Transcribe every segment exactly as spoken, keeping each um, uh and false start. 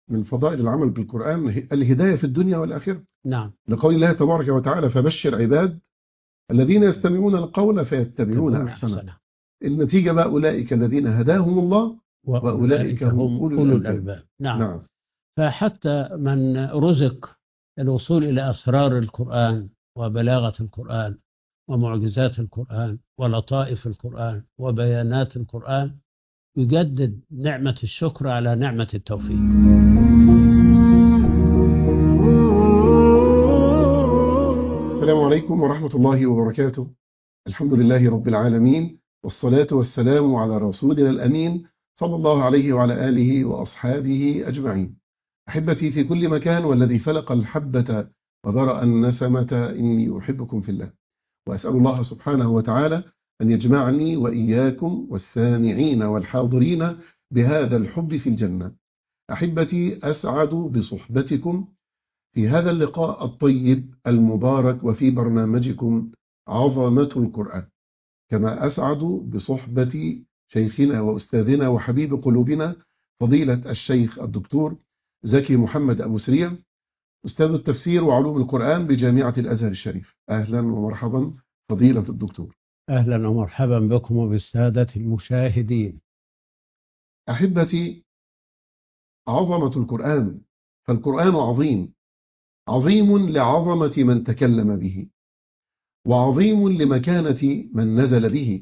من فضائل العمل بالقرآن الهداية في الدنيا والآخرة. نعم. لقول الله تبارك وتعالى: فبشر عباد الذين يستمعون القول فيتبعون تبعون أحسنه. أحسنه. النتيجة بقى: أولئك الذين هداهم الله وأولئك هم أولو أولو الألباب. الألباب. نعم. نعم. فحتى من رزق الوصول إلى أسرار القرآن وبلاغة القرآن ومعجزات القرآن ولطائف القرآن وبيانات القرآن يجدد نعمة الشكر على نعمة التوفيق. السلام عليكم ورحمة الله وبركاته. الحمد لله رب العالمين، والصلاة والسلام على رسولنا الأمين صلى الله عليه وعلى آله وأصحابه أجمعين. أحبتي في كل مكان، والذي فلق الحبة وبرأ النسمة، إني أحبكم في الله، وأسأل الله سبحانه وتعالى أن يجمعني وإياكم والسامعين والحاضرين بهذا الحب في الجنة. أحبتي، أسعد بصحبتكم في هذا اللقاء الطيب المبارك وفي برنامجكم عظمة القرآن، كما أسعد بصحبة شيخنا وأستاذنا وحبيب قلوبنا فضيلة الشيخ الدكتور زكي محمد أبو سريع، أستاذ التفسير وعلوم القرآن بجامعة الأزهر الشريف. أهلا ومرحبا فضيلة الدكتور. أهلا ومرحبا بكم وبالسادة المشاهدين. أحبتي، عظمة القرآن، فالقرآن عظيم، عظيم لعظمة من تكلم به، وعظيم لمكانة من نزل به،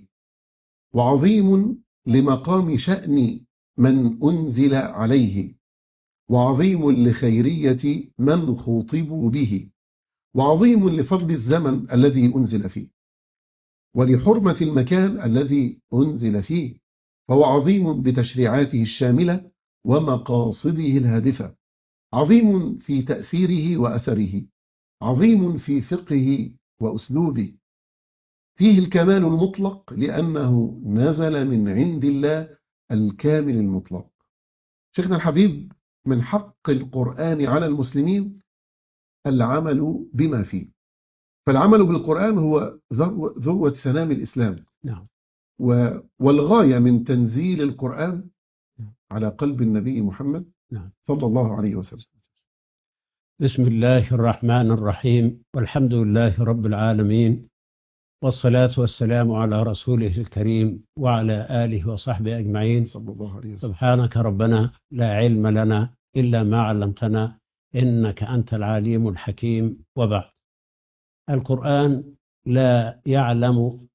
وعظيم لمقام شأن من أنزل عليه، وعظيم لخيرية من خوطبوا به، وعظيم لفضل الزمن الذي أنزل فيه، ولحرمة المكان الذي أنزل فيه، فهو عظيم بتشريعاته الشاملة ومقاصده الهادفة، عظيم في تأثيره وأثره، عظيم في فقهه وأسلوبه، فيه الكمال المطلق لأنه نزل من عند الله الكامل المطلق. شيخنا الحبيب، من حق القرآن على المسلمين العمل بما فيه، فالعمل بالقرآن هو ذروة سنام الإسلام. نعم. والغاية من تنزيل القرآن على قلب النبي محمد نعم. صلى الله عليه وسلم. بسم الله الرحمن الرحيم، والحمد لله رب العالمين، والصلاة والسلام على رسوله الكريم وعلى آله وصحبه أجمعين. صلى الله عليه وسلم. سبحانك ربنا لا علم لنا إلا ما علمتنا إنك أنت العليم الحكيم. وبعد، القرآن لا يعلم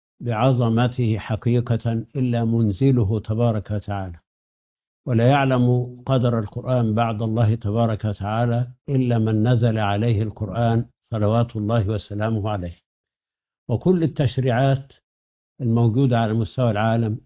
بعظمته حقيقة إلا منزله تبارك وتعالى، ولا يعلم قدر القرآن بعد الله تبارك وتعالى إلا من نزل عليه القرآن صلوات الله وسلامه عليه. وكل التشريعات الموجودة على مستوى العالم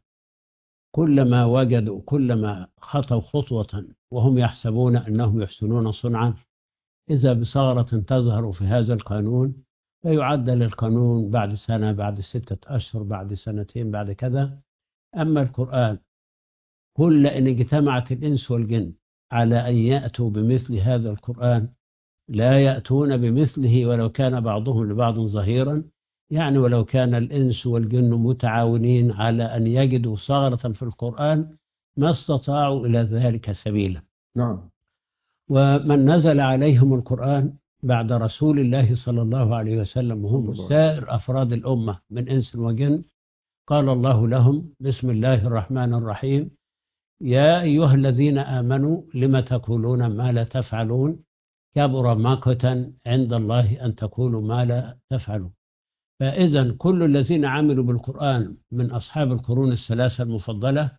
كلما وجدوا كلما خطوا خطوة وهم يحسبون أنهم يحسنون صنعا، إذا بثغرة تظهر في هذا القانون فيعدل القانون بعد سنة، بعد ستة أشهر، بعد سنتين، بعد كذا. أما القرآن، كل إن اجتمعت الإنس والجن على أن يأتوا بمثل هذا القرآن لا يأتون بمثله ولو كان بعضهم لبعض ظهيرا، يعني ولو كان الإنس والجن متعاونين على أن يجدوا ثغرة في القرآن ما استطاعوا إلى ذلك سبيلا. نعم. ومن نزل عليهم القرآن بعد رسول الله صلى الله عليه وسلم هم سائر أفراد الأمة من إنس وجن، قال الله لهم: بسم الله الرحمن الرحيم، يا أيها الذين آمنوا لم تقولون ما لا تفعلون، كبر مقتا عند الله أن تقولوا ما لا تفعلون. فإذا كل الذين عملوا بالقرآن من أصحاب القرون الثلاثة المفضلة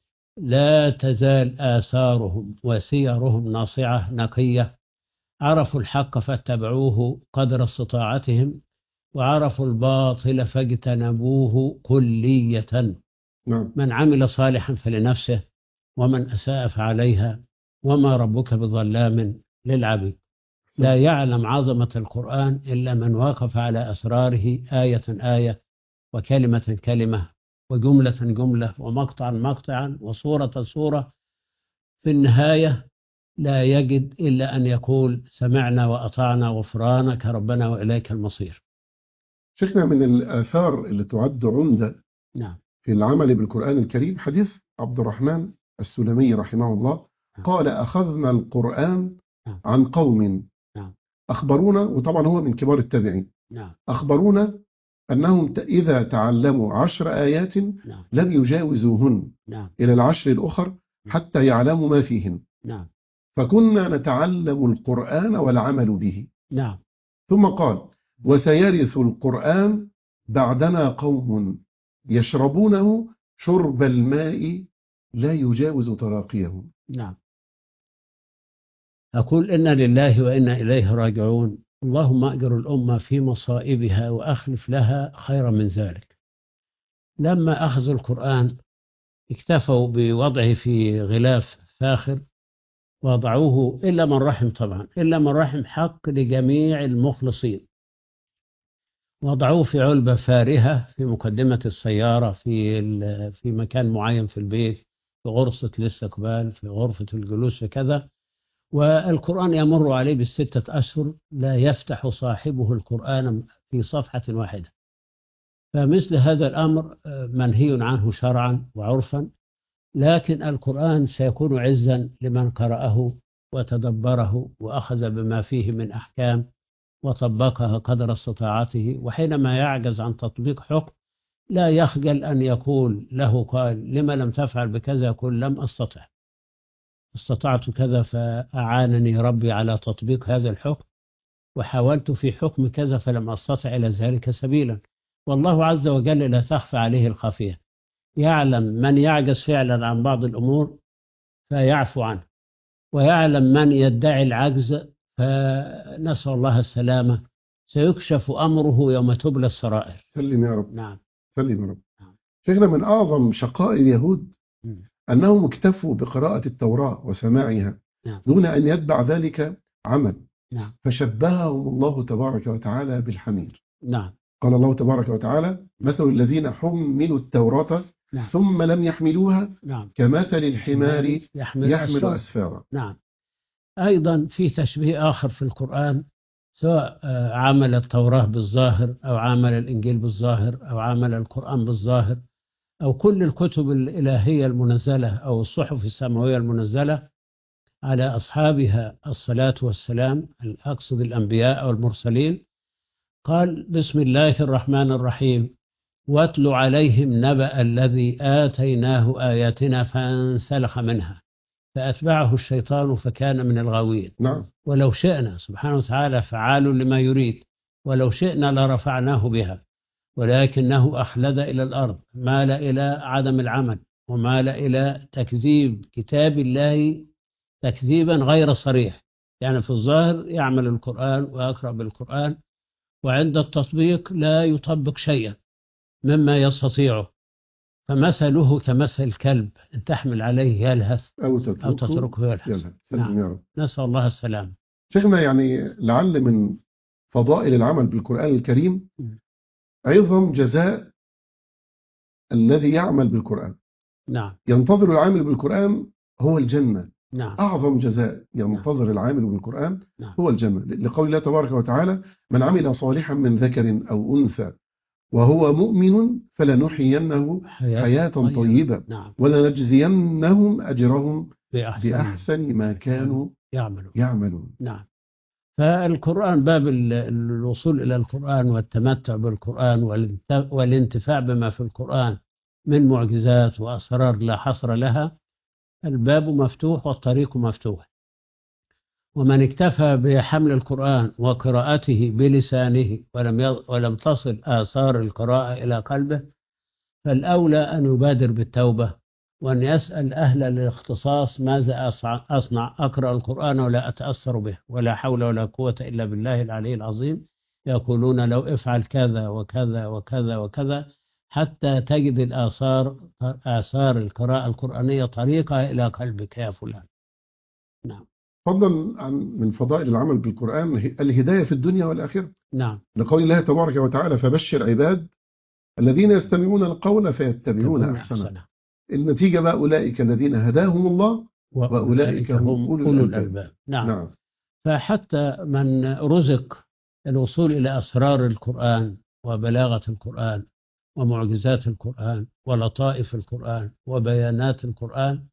لا تزال آثارهم وسيرهم ناصعة نقية، عرفوا الحق فاتبعوه قدر استطاعتهم، وعرفوا الباطل فاجتنبوه كلية. نعم. من عمل صالحا فلنفسه ومن أساء فعليها وما ربك بظلام للعبيد. لا يعلم عظمة القرآن إلا من وقف على أسراره آية آية وكلمة كلمة وجملة جملة ومقطعا مقطعا وصورة صورة. في النهاية لا يجد إلا أن يقول: سمعنا وأطعنا غفرانك ربنا وإليك المصير. شيخنا، من الآثار اللي تعد عمدة نعم. في العمل بالقرآن الكريم حديث عبد الرحمن السلمي رحمه الله نعم. قال أخذنا القرآن نعم. عن قوم نعم. أخبرونا، وطبعا هو من كبار التابعين، نعم. أخبرونا أنهم ت- إذا تعلموا عشر آيات نعم. لم يجاوزوهن نعم. إلى العشر الأخر حتى يعلموا ما فيهن، نعم. فكنا نتعلم القرآن والعمل به. نعم. ثم قال وسيرث القرآن بعدنا قوم يشربونه شرب الماء لا يجاوز تراقيه. نعم. أقول إنا لله وإنا إليه راجعون. اللهم أجر الأمة في مصائبها وأخلف لها خيرا من ذلك. لما أخذوا القرآن اكتفوا بوضعه في غلاف فاخر، وضعوه إلا من رحم، طبعا إلا من رحم حق لجميع المخلصين، وضعوه في علبة فارهة في مقدمة السيارة، في ال- في مكان معين في البيت، في غرفة الاستقبال، في غرفة الجلوس، في كذا. والقرآن يمر عليه بالستة أشهر لا يفتح صاحبه القرآن في صفحة واحدة. فمثل هذا الأمر منهي عنه شرعا وعرفا، لكن القرآن سيكون عزا لمن قرأه وتدبره وأخذ بما فيه من أحكام وطبقها قدر استطاعته، وحينما يعجز عن تطبيق حكم لا يخجل أن يقول له قال لما لم تفعل بكذا، يقول لم أستطع، استطعت كذا فأعانني ربي على تطبيق هذا الحكم، وحاولت في حكم كذا فلم أستطع إلى ذلك سبيلا. والله عز وجل لا تخفى عليه الخافية، يعلم من يعجز فعلا عن بعض الأمور فيعفو عنه، ويعلم من يدعي العجز، فنسأل الله السلامة، سيكشف أمره يوم تبلى السرائر. سلم يا رب. نعم. سلم يا رب. نعم. شيخنا، من أعظم شقاء اليهود م. أنهم اكتفوا بقراءة التوراة وسماعها نعم. دون أن يتبع ذلك عمل، نعم. فشبههم الله تبارك وتعالى بالحمير. نعم. قال الله تبارك وتعالى مثل الذين حملوا التوراة نعم. ثم لم يحملوها نعم. كمثل الحمار يحمل, يحمل أسفار. أسفارا. نعم. أيضا في تشبيه آخر في القرآن، سواء آه، عمل التوراة بالظاهر أو عمل الإنجيل بالظاهر أو عمل القرآن بالظاهر أو كل الكتب الإلهية المنزلة أو الصحف السماوية المنزلة على أصحابها الصلاة والسلام، أقصد الأنبياء أو المرسلين. قال بسم الله الرحمن الرحيم واتل عليهم نبأ الذي آتيناه آياتنا فانسلخ منها فأتبعه الشيطان فكان من الغاوين. نعم. ولو شئنا، سبحانه وتعالى فعال لما يريد، ولو شئنا لرفعناه بها ولكنه أخلد إلى الأرض، مال إلى عدم العمل ومال إلى تكذيب كتاب الله تكذيبا غير صريح. يعني في الظاهر يعمل القرآن ويقرأ بالقرآن، وعند التطبيق لا يطبق شيئا مما يستطيعه، فمثله كمثل الكلب إن تحمل عليه يلهث أو أو تتركه تتركه يلهث. يلهث. سلم نعم. يا رب. نسأل الله السلام. شيخنا، يعني لعل من فضائل العمل بالقرآن الكريم م. عظم جزاء الذي يعمل بالقرآن. نعم. ينتظر العامل بالقرآن هو الجنة. نعم. أعظم جزاء ينتظر العامل بالقرآن نعم. هو الجنة، لقول الله تبارك وتعالى من عمل صالحا من ذكر أو أنثى وهو مؤمن فلنحيينه حياة طيبة نعم. ولنجزينهم أجرهم بأحسن, بأحسن ما كانوا يعملون. يعملون. نعم. فالقرآن باب ال- الوصول إلى القرآن والتمتع بالقرآن والانت- والانتفاع بما في القرآن من معجزات وأسرار لا حصر لها، الباب مفتوح والطريق مفتوح. ومن اكتفى بحمل القرآن وقراءته بلسانه ولم يض- ولم تصل آثار القراءة إلى قلبه، فالأولى أن يبادر بالتوبة وأن يسأل أهل الاختصاص ماذا أصع- أصنع، أقرأ القرآن ولا أتأثر به ولا حول ولا قوة إلا بالله العلي العظيم، يقولون لو افعل كذا وكذا وكذا وكذا حتى تجد الآثار، آثار القراءة القرآنية طريقة إلى قلبك يا فلان. نعم. فضلا عن من فضائل العمل بالقرآن الهداية في الدنيا والآخرة، نعم. لقول الله تبارك وتعالى فبشر عباد الذين يستمعون القول فيتبعون أحسنه. النتيجة بقى أولئك الذين هداهم الله وأولئك هم أولو أولو الألباب. الألباب. نعم. نعم. فحتى من رزق الوصول إلى أسرار القرآن وبلاغة القرآن ومعجزات القرآن ولطائف القرآن وبيانات القرآن،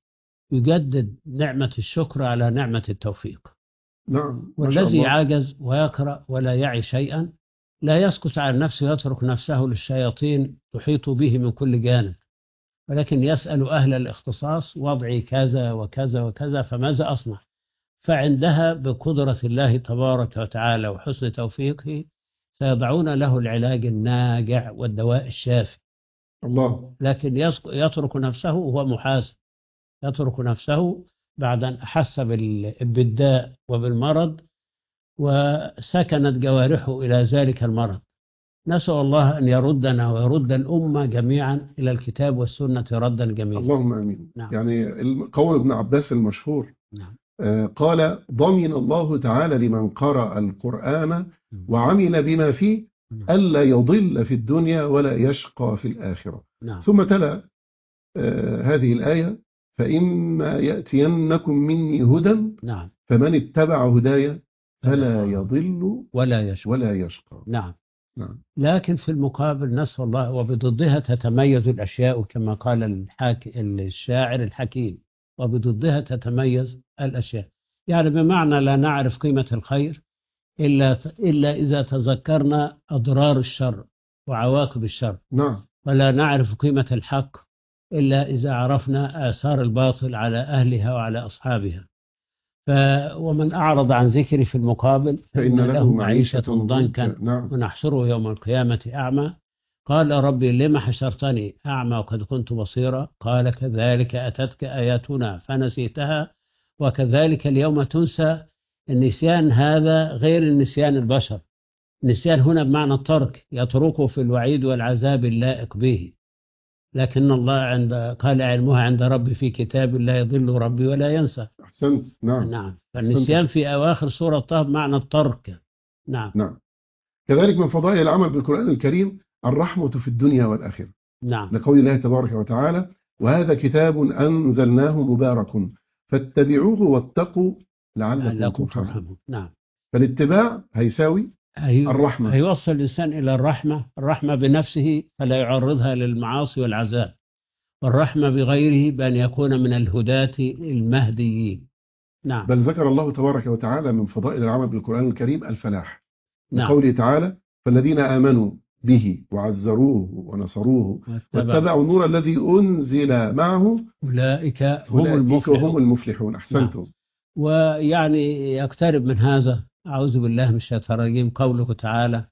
يجدد نعمة الشكر على نعمة التوفيق. نعم ما شاء والذي الله. عجز ويقرأ ولا يعي شيئا لا يسكت عن نفسه، يترك نفسه للشياطين تحيط به من كل جانب، ولكن يسأل أهل الاختصاص: وضعي كذا وكذا وكذا فماذا أصنع؟ فعندها بقدرة الله تبارك وتعالى وحسن توفيقه سيضعون له العلاج الناجع والدواء الشافي. الله. لكن يسك- يترك نفسه وهو محاسب، يترك نفسه بعد أن أحس بال- بالداء وبالمرض وسكنت جوارحه إلى ذلك المرض. نسأل الله أن يردنا ويرد الأمة جميعا إلى الكتاب والسنة ردا جميلا. اللهم آمين. نعم. يعني قول ابن عباس المشهور نعم. آه، قال: ضمن الله تعالى لمن قرأ القرآن وعمل بما فيه ألا يضل في الدنيا ولا يشقى في الآخرة. نعم. ثم تلا آه، هذه الآية: فإما يأتينكم مني هدى نعم. فمن اتبع هدايا فلا يضل ولا يشقى. ولا يشقى. نعم. نعم. لكن في المقابل نسأل الله وبضدها تتميز الأشياء كما قال الحاك... الشاعر الحكيم: وبضدها تتميز الأشياء. يعني بمعنى لا نعرف قيمة الخير إلا إلا إذا تذكرنا أضرار الشر وعواقب الشر، نعم. ولا نعرف قيمة الحق إلا إذا عرفنا آثار الباطل على أهلها وعلى أصحابها. ف... ومن أعرض عن ذكري في المقابل فإن له معيشة ضنكا ضنكا. نعم. ونحشره يوم القيامة أعمى. قال: ربي لما حشرتني أعمى وقد كنت بصيرا؟ قال: كذلك أتتك آياتنا فنسيتها وكذلك اليوم تنسى. النسيان هذا غير النسيان البشر. النسيان هنا بمعنى الترك، يتركه في الوعيد والعذاب اللائق به. لكن الله عند قال: علمها عند ربي في كتاب لا يضل ربي ولا ينسى. أحسنت. نعم. نعم. فالنسيان في أواخر سورة طه بمعنى الترك. نعم. نعم. كذلك من فضائل العمل بالقرآن الكريم الرحمة في الدنيا والآخرة، نعم. لقول الله تبارك وتعالى: وهذا كتاب أنزلناه مبارك فاتبعوه واتقوا لعلكم لعلكم ترحمون. ترحمون. نعم. فالاتباع هيساوي هي- الرحمة. هيوصل الإنسان إلى الرحمة، الرحمة بنفسه فلا يعرضها للمعاصي والعذاب، والرحمة بغيره بأن يكون من الهداة المهديين. نعم. بل ذكر الله تبارك وتعالى من فضائل العمل بالقرآن الكريم الفلاح، نعم. لقوله تعالى: فالذين آمنوا به وعزروه ونصروه واتبعوا النور الذي أنزل معه أولئك هم أولئك المفلحون. هم المفلحون. أحسنتم. نعم. ويعني يقترب من هذا أعوذ بالله من الشيطان الرجيم قوله تعالى: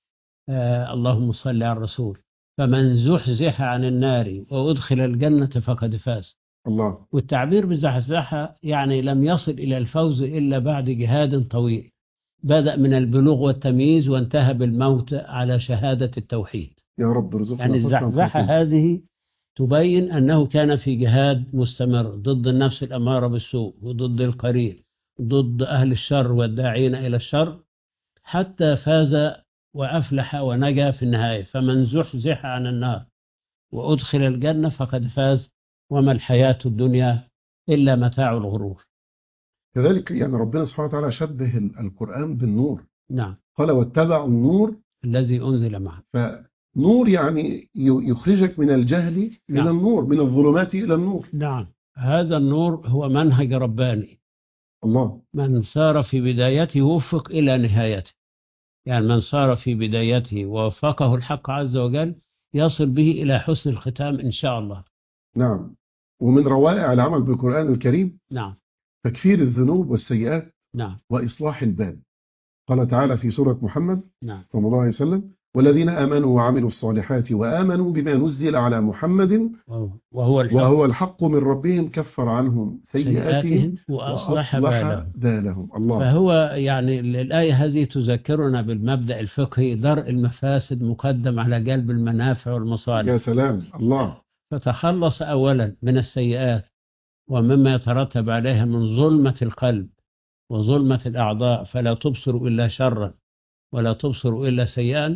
آه اللهم صل على الرسول: فمن زحزح عن النار وأدخل الجنة فقد فاز. الله. والتعبير بزحزحة يعني لم يصل إلى الفوز إلا بعد جهاد طويل، بدأ من البلوغ والتمييز وانتهى بالموت على شهادة التوحيد. يا رب ارزقنا يعني حسن الزحزحة الخاتمة. هذه تبين أنه كان في جهاد مستمر ضد النفس الأمارة بالسوء وضد القرين ضد أهل الشر والداعين إلى الشر، حتى فاز وأفلح ونجا في النهاية. فمن زحزح عن النار وأدخل الجنة فقد فاز، وما الحياة الدنيا إلا متاع الغرور. كذلك يعني ربنا سبحانه وتعالى شبه القرآن بالنور. نعم. قال: واتبعوا النور الذي أنزل معه. فنور يعني يخرجك من الجهل نعم. إلى النور، من الظلمات إلى النور. نعم. هذا النور هو منهج رباني. الله. من سار في بدايته وفق إلى نهايته. يعني من سار في بدايته ووفقه الحق عز وجل يصل به إلى حسن الختام إن شاء الله. نعم. ومن روائع العمل بالقرآن الكريم نعم. تكفير الذنوب والسيئات نعم. وإصلاح البال. قال تعالى في سورة محمد نعم. صلى الله عليه وسلم: والذين آمنوا وعملوا الصالحات وآمنوا بما نزل على محمد وهو الحق, وهو الحق من ربهم كفر عنهم سيئاتهم وأصلح, وأصلح بالهم. بالهم. الله. فهو يعني الآية هذه تذكرنا بالمبدأ الفقهي: درء المفاسد مقدم على جلب المنافع والمصالح. يا سلام. الله. فتخلص أولا من السيئات ومما يترتب عليها من ظلمة القلب وظلمة الأعضاء، فلا تبصر إلا شرا ولا تبصر إلا سيئا.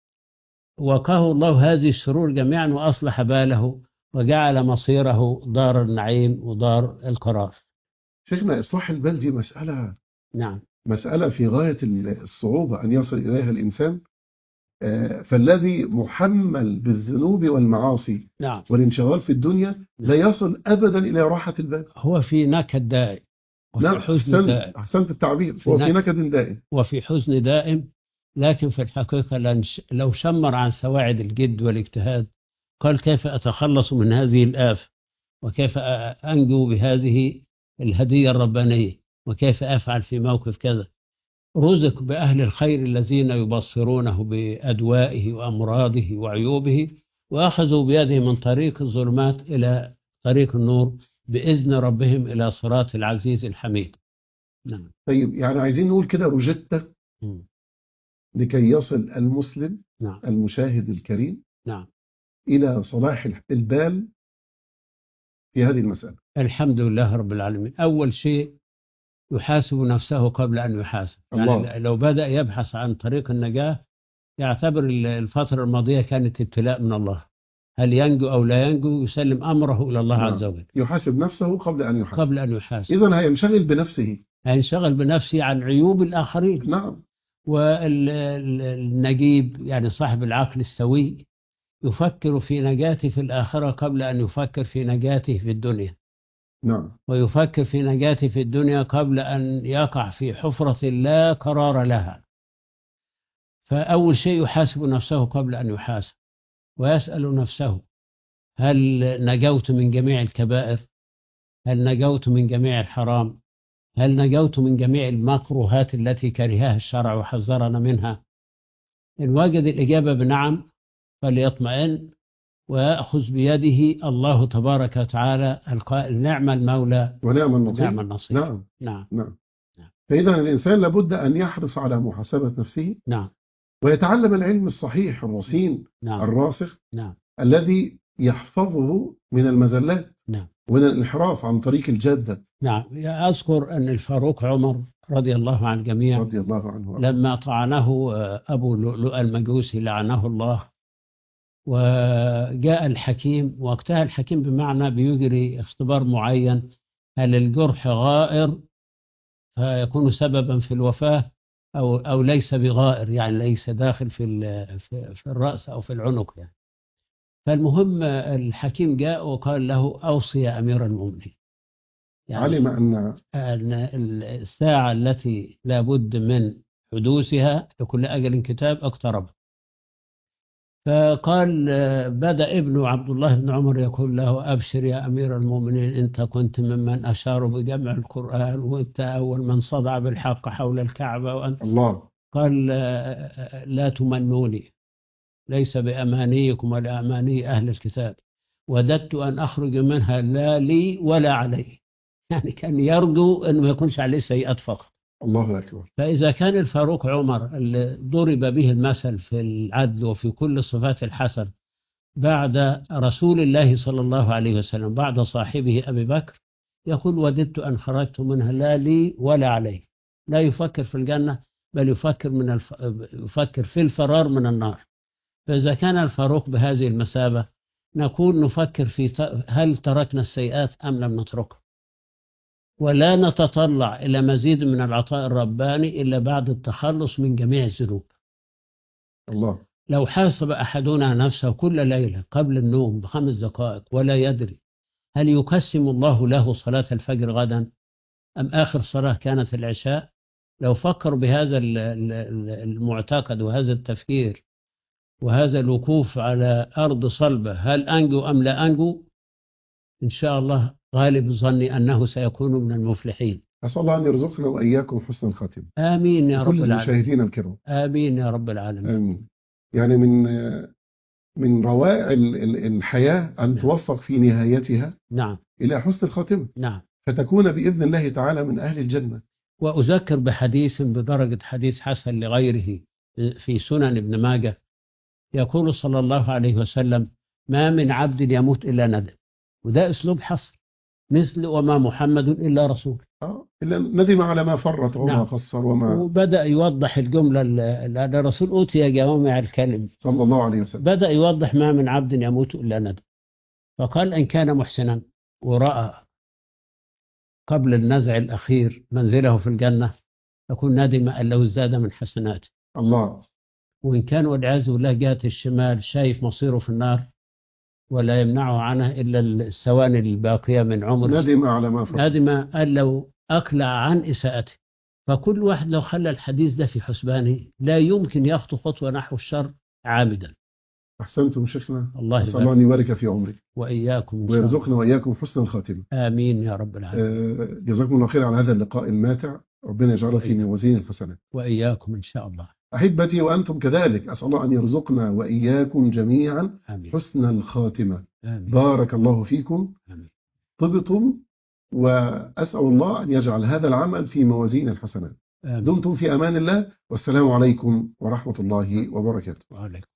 وقاه الله هذه الشرور جميعا وأصلح باله وجعل مصيره دار النعيم ودار القرار. شيخنا، إصلاح البال دي مسألة نعم. مسألة في غاية الصعوبة أن يصل إليها الإنسان. آه، فالذي محمل بالذنوب والمعاصي نعم. والانشغال في الدنيا لا يصل أبدا إلى راحة البال. هو في نكد دائم وفي نعم، حزن أحسنت دائم أحسنت التعبير، في هو في نك... نكد دائم. وفي حزن دائم. لكن في الحقيقة لنش... لو شمر عن سواعد الجد والاجتهاد قال كيف أتخلص من هذه الآفة، وكيف أ- أنجو بهذه الهدية الربانية، وكيف أفعل في موقف كذا، رزق بأهل الخير الذين يبصرونه بأدوائه وأمراضه وعيوبه، وأخذوا بيده من طريق الظلمات إلى طريق النور بإذن ربهم إلى صراط العزيز الحميد. نعم. طيب يعني عايزين نقول كده روجيتا مم. لكي يصل المسلم نعم. المشاهد الكريم نعم. إلى صلاح البال في هذه المسألة. الحمد لله رب العالمين. أول شيء يحاسب نفسه قبل أن يحاسب. الله. يعني لو بدأ يبحث عن طريق النجاة يعتبر الفترة الماضية كانت ابتلاء من الله، هل ينجو أو لا ينجو، يسلم أمره إلى الله عز نعم، وجل يحاسب نفسه قبل أن يحاسب. قبل أن يحاسب. إذن هينشغل بنفسه، هينشغل بنفسه عن عيوب الآخرين. نعم. والنجيب يعني صاحب العقل السوي يفكر في نجاته في الآخرة قبل أن يفكر في نجاته في الدنيا، نعم. ويفكر في نجاته في الدنيا قبل أن يقع في حفرة لا قرار لها. فأول شيء يحاسب نفسه قبل أن يحاسب، ويسأل نفسه هل نجوت من جميع الكبائر؟ هل نجوت من جميع الحرام؟ هل نجوت من جميع المكروهات التي كرهها الشرع وحذرنا منها؟ إن وجد الإجابة بنعم فليطمئن ويأخذ بيده الله تبارك وتعالى القائل نعم المولى ونعم ونعم النصير. النصير. نعم. نعم. نعم. نعم. فإذا الإنسان لابد أن يحرص على محاسبة نفسه، نعم. ويتعلم العلم الصحيح الرصين نعم. الراسخ نعم. الذي يحفظه من المزلات نعم. ومن الانحراف عن طريق الجادة. نعم. أذكر أن الفاروق عمر رضي الله عن الجميع رضي الله عنه وأرضاه. لما طعنه أبو لؤلؤ المجوسي لعنه الله، وجاء الحكيم، وقتها الحكيم بمعنى بيجري اختبار معين، هل الجرح غائر فيكون سببا في الوفاة أو أو ليس بغائر، يعني ليس داخل في ال- في في الرأس أو في العنق يعني. فالمهم الحكيم جاء وقال له أوصي يا أمير المؤمنين، علم يعني أن أن الساعة التي لا بد من حدوثها لكل أجل كتاب اقترب. فقال بدأ ابنه عبد الله بن عمر يقول له أبشر يا أمير المؤمنين، أنت كنت ممن أشاروا بجمع القرآن، وأنت أول من صدع بالحق حول الكعبة، وأنت الله. قال لا تمنوني، ليس بأمانيكم ولا أماني أهل الكتاب، وددت أن أخرج منها لا لي ولا علي. يعني كان يرجو أن ما يكونش عليه سيئات فقط. الله أكبر. فإذا كان الفاروق عمر اللي ضرب به المثل في العدل وفي كل صفات الحسن بعد رسول الله صلى الله عليه وسلم بعد صاحبه أبي بكر، يقول وددت أن خرجت منها لا لي ولا علي، لا يفكر في الجنة بل يفكر من الف... يفكر في الفرار من النار. فإذا كان الفاروق بهذه المثابة نكون نفكر في ت... هل تركنا السيئات أم لم نتركها، ولا نتطلع إلى مزيد من العطاء الرباني إلا بعد التخلص من جميع الذنوب. الله. لو حاسب أحدنا نفسه كل ليلة قبل النوم بخمس دقائق ولا يدري هل يقسم الله له صلاة الفجر غدا أم آخر صلاة كانت العشاء، لو فكر بهذا المعتقد وهذا التفكير وهذا الوقوف على أرض صلبة، هل أنجو أم لا أنجو، إن شاء الله غالب ظني أنه سيكون من المفلحين. أسأل الله أن يرزقنا وإياكم حسن الخاتمة. آمين يا رب كل العالمين. المشاهدين الكرام. آمين يا رب العالمين. آمين. يعني من من روائع الحياة أن نعم. توفق في نهايتها نعم. إلى حسن الخاتمة. نعم. فتكون بإذن الله تعالى من أهل الجنة. وأذكر بحديث بدرجة حديث حسن لغيره في سنن ابن ماجه، يقول صلى الله عليه وسلم ما من عبد يموت إلا ندم، وده أسلوب حصر، مثل وما محمد إلا رسول. آه. إلا ندم على ما فرط وما نعم. قصر وما. وبدأ يوضح الجملة اللي الرسول أوتي جوامع الكلم صلى الله عليه وسلم. بدأ يوضح ما من عبد يموت إلا ندم، فقال إن كان محسنا ورأى قبل النزع الأخير منزله في الجنة فكن ندم أن لو ازداد من حسناته. الله. وإن كان والعياذ بالله جهة الشمال شايف مصيره في النار ولا يمنعه عنها إلا الثواني الباقية من عمره، ندم على ما فعل. ندم قال لو أقلع عن إساءته. فكل واحد لو خلى الحديث ده في حسبانه لا يمكن يخطو خطوة نحو الشر عامدا. أحسنتم شيخنا، الله أسأل الله أن يبارك في عمرك وإياكم إن شاء الله. ويرزقنا وإياكم حسن الخاتمة. آمين يا رب العالمين. آه، جزاكم الله خير على هذا اللقاء الماتع، ربنا يجعله في موازين الحسنات. وإياكم إن شاء الله. أحبتي وأنتم كذلك، أسأل الله أن يرزقنا وإياكم جميعا آمين. حسن الخاتمة. آمين. بارك الله فيكم. آمين. طبتم، وأسأل الله أن يجعل هذا العمل في موازين الحسنات. آمين. دمتم في أمان الله، والسلام عليكم ورحمة الله وبركاته. وعليكم